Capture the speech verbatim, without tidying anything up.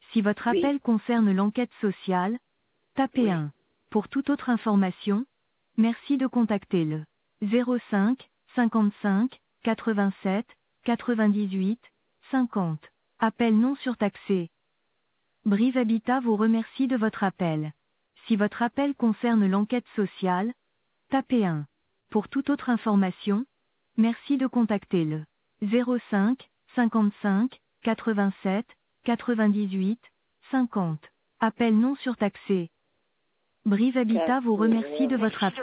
Si votre Oui. appel concerne l'enquête sociale, tapez Oui. un. Pour toute autre information, merci de contacter le zéro cinq cinquante-cinq quatre-vingt-sept quatre-vingt-dix-huit cinquante. Appel non surtaxé. Brive Habitat vous remercie de votre appel. Si votre appel concerne l'enquête sociale, tapez un. Pour toute autre information, merci de contacter le zéro cinq cinquante-cinq quatre-vingt-sept quatre-vingt-dix-huit cinquante. Appel non surtaxé. Brive Habitat vous remercie de votre appel.